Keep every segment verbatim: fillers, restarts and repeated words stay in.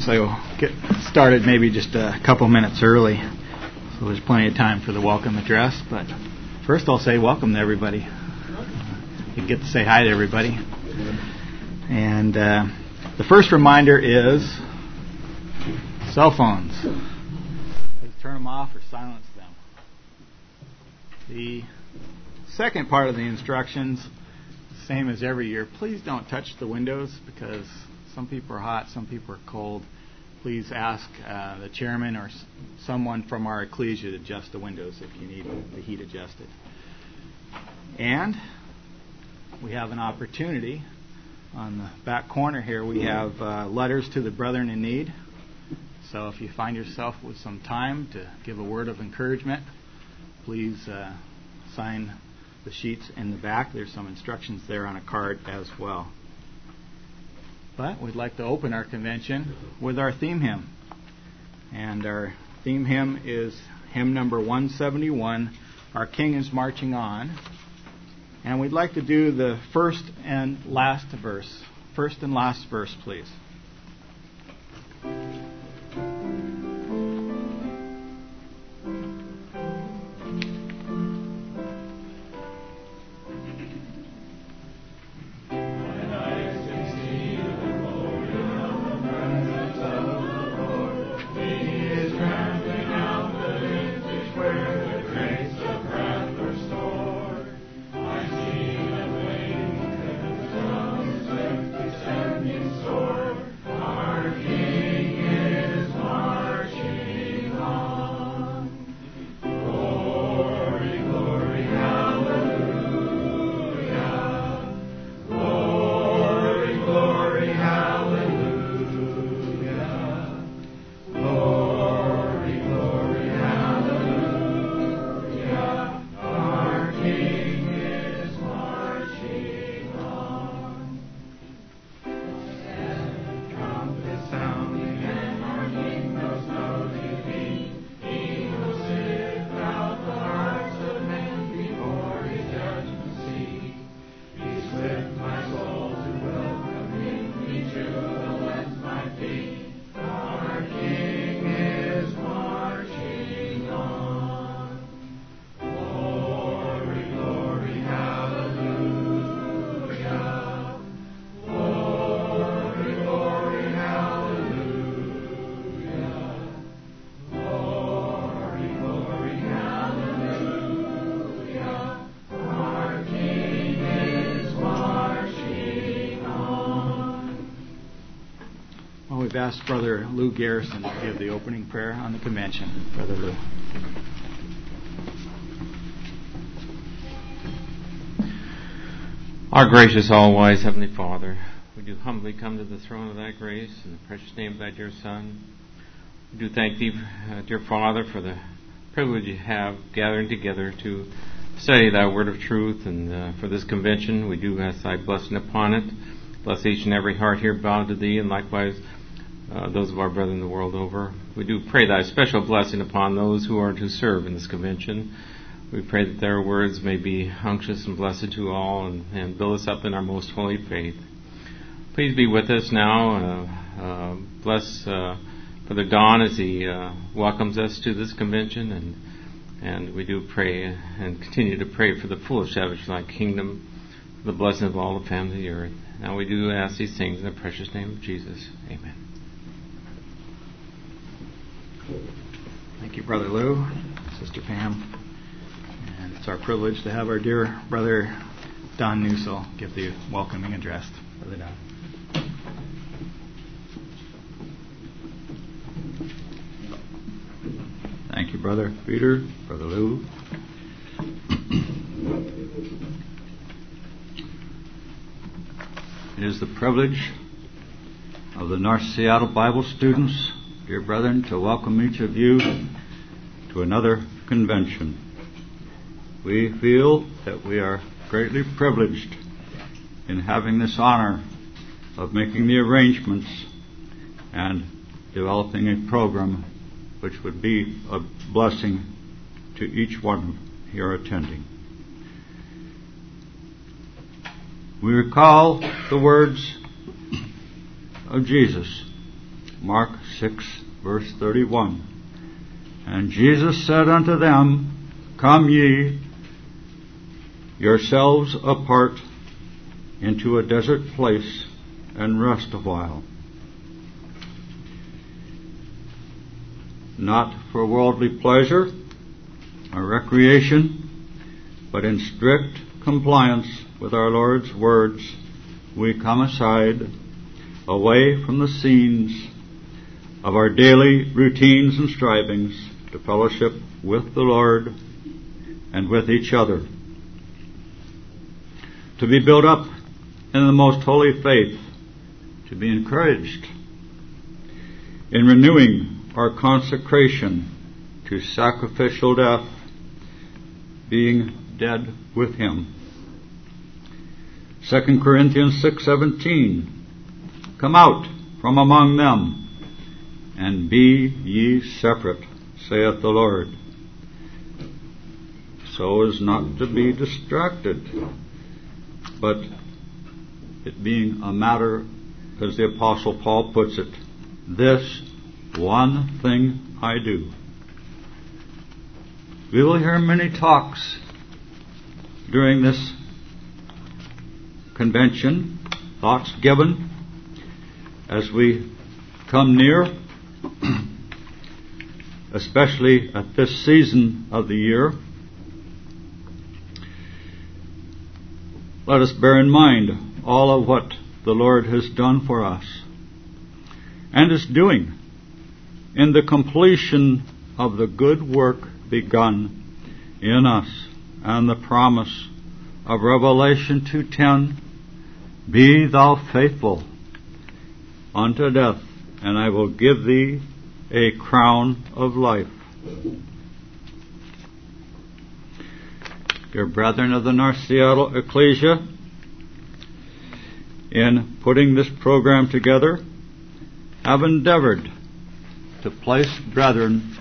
announcements. I will get started maybe just a couple minutes early, so there's plenty of time for the welcome address. But first I'll say welcome to everybody. You get to say hi to everybody. And uh, the first reminder is cell phones. Please turn them off or silence them. The second part of the instructions, same as every year, please don't touch the windows because some people are hot, some people are cold. Please ask uh, the chairman or s- someone from our ecclesia to adjust the windows if you need the heat adjusted. And we have an opportunity. On the back corner here, we have uh, letters to the brethren in need. So if you find yourself with some time to give a word of encouragement, please uh, sign the sheets in the back. There's some instructions there on a card as well. But we'd like to open our convention with our theme hymn. And our theme hymn is hymn number one seventy-one, Our King is Marching On. And we'd like to do the first and last verse. First and last verse, please. We've asked Brother Lou Garrison to give the opening prayer on the convention. Brother Lou. Our gracious, all-wise Heavenly Father, we do humbly come to the throne of Thy grace in the precious name of Thy dear Son. We do thank Thee, uh, dear Father, for the privilege you have gathering together to study Thy word of truth, and uh, for this convention we do ask Thy blessing upon it. Bless each and every heart here bound to Thee, and likewise Uh, those of our brethren the world over. We do pray Thy special blessing upon those who are to serve in this convention. We pray that their words may be unctuous and blessed to all, and, and build us up in our most holy faith. Please be with us now. Uh, uh, bless uh, Brother Don as he uh, welcomes us to this convention, and and we do pray and continue to pray for the full establishment of Thy kingdom, for the blessing of all the family of the earth. Now we do ask these things in the precious name of Jesus. Amen. Thank you, Brother Lou, Sister Pam. And it's our privilege to have our dear brother Don Newsell give the welcoming address. Brother Don. Thank you, Brother Peter, Brother Lou. It is the privilege of the North Seattle Bible students, dear brethren, to welcome each of you to another convention. We feel that we are greatly privileged in having this honor of making the arrangements and developing a program which would be a blessing to each one here attending. We recall the words of Jesus Mark six, verse thirty-one. And Jesus said unto them, Come ye yourselves apart into a desert place, and rest a while. Not for worldly pleasure or recreation, but in strict compliance with our Lord's words, we come aside, away from the scenes of our daily routines and strivings, to fellowship with the Lord and with each other, to be built up in the most holy faith, to be encouraged in renewing our consecration to sacrificial death, being dead with Him. Second Corinthians six seventeen. Come out from among them, and be ye separate, saith the Lord. So as not to be distracted, but it being a matter, as the Apostle Paul puts it, this one thing I do. We will hear many talks during this convention, thoughts given as we come near, especially at this season of the year. Let us bear in mind all of what the Lord has done for us and is doing in the completion of the good work begun in us, and the promise of Revelation two ten, Be thou faithful unto death, and I will give thee a crown of life. Dear brethren of the North Seattle Ecclesia, in putting this program together, have endeavored to place brethren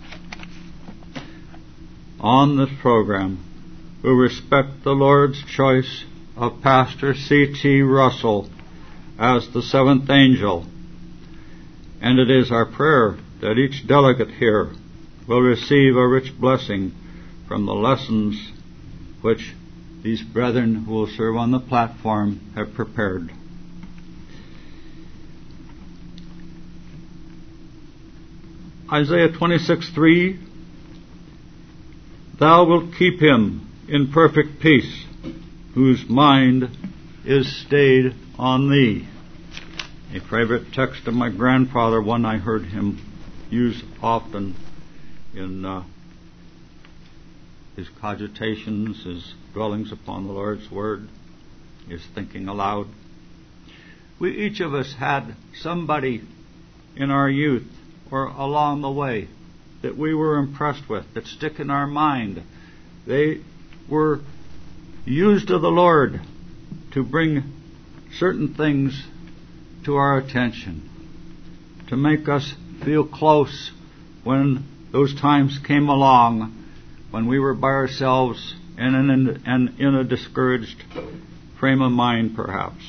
on this program who respect the Lord's choice of Pastor C T Russell as the seventh angel. And it is our prayer that each delegate here will receive a rich blessing from the lessons which these brethren who will serve on the platform have prepared. Isaiah twenty-six three, Thou wilt keep him in perfect peace, whose mind is stayed on thee. A favorite text of my grandfather, one I heard him use often in uh, his cogitations, his dwellings upon the Lord's Word, his thinking aloud. We each of us had somebody in our youth or along the way that we were impressed with, that stick in our mind. They were used of the Lord to bring certain things to our attention, to make us feel close when those times came along, when we were by ourselves and in, and in a discouraged frame of mind, perhaps.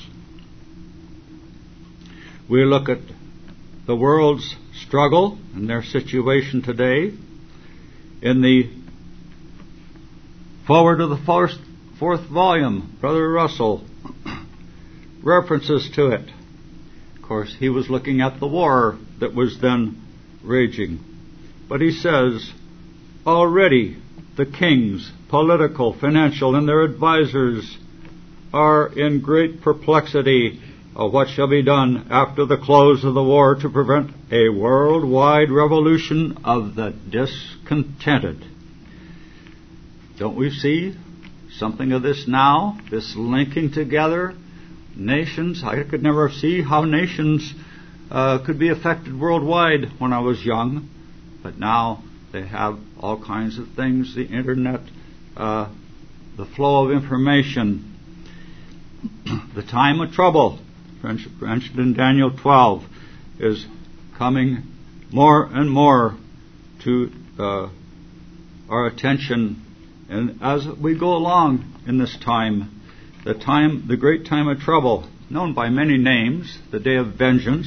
We look at the world's struggle and their situation today. In the forward of the first, fourth volume, Brother Russell references to it. Of course, he was looking at the war that was then raging. But he says, already the kings, political, financial, and their advisors are in great perplexity of what shall be done after the close of the war to prevent a worldwide revolution of the discontented. Don't we see something of this now? This linking together nations. I could never see how nations uh, could be affected worldwide when I was young, but now they have all kinds of things, the internet, uh, the flow of information, the time of trouble, mentioned in Daniel twelve, is coming more and more to uh, our attention. And as we go along in this time, the time, the great time of trouble, known by many names, the day of vengeance,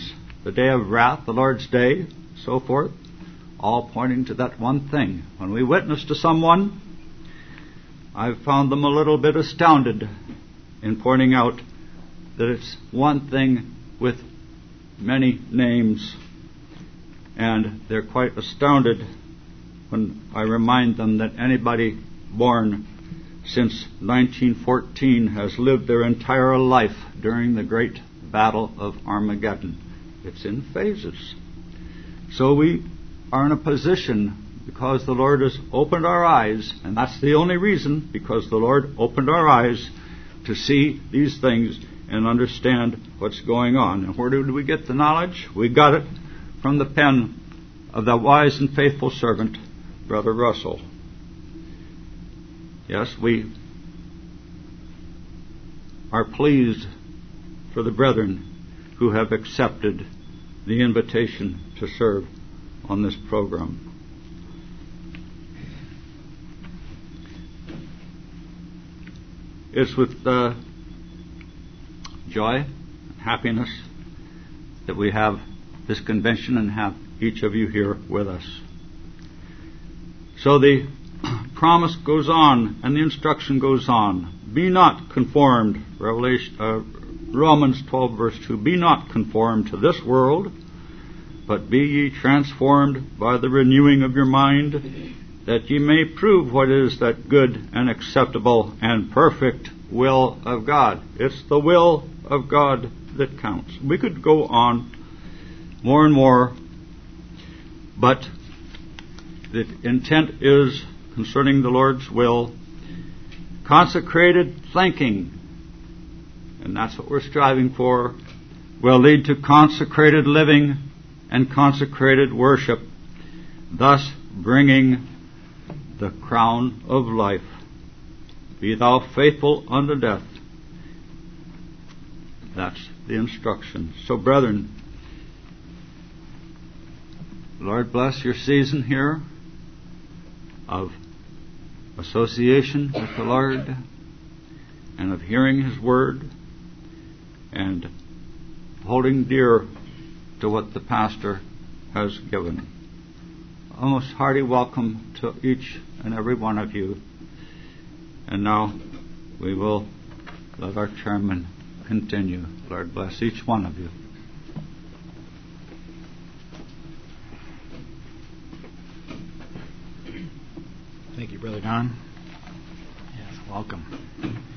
the day of wrath, the Lord's day, so forth, all pointing to that one thing. When we witness to someone, I've found them a little bit astounded in pointing out that it's one thing with many names, and they're quite astounded when I remind them that anybody born since nineteen fourteen has lived their entire life during the great battle of Armageddon. It's in phases. So we are in a position, because the Lord has opened our eyes, and that's the only reason, because the Lord opened our eyes to see these things and understand what's going on. And where did we get the knowledge? We got it from the pen of the wise and faithful servant, Brother Russell. Yes, we are pleased for the brethren who have accepted the invitation to serve on this program. It's with uh, joy and happiness that we have this convention and have each of you here with us. So the promise goes on and the instruction goes on. Be not conformed, Revelation, uh, Romans twelve verse two, be not conformed to this world, but be ye transformed by the renewing of your mind, that ye may prove what is that good and acceptable and perfect will of God. It's the will of God that counts. We could go on more and more, but the intent is concerning the Lord's will, consecrated thinking, and that's what we're striving for, will lead to consecrated living and consecrated worship, thus bringing the crown of life. Be thou faithful unto death. That's the instruction. So, brethren, Lord bless your season here of association with the Lord and of hearing His Word and holding dear to what the pastor has given. A most hearty welcome to each and every one of you. And now we will let our chairman continue. Lord bless each one of you. Thank you, Brother Don. Yes, welcome.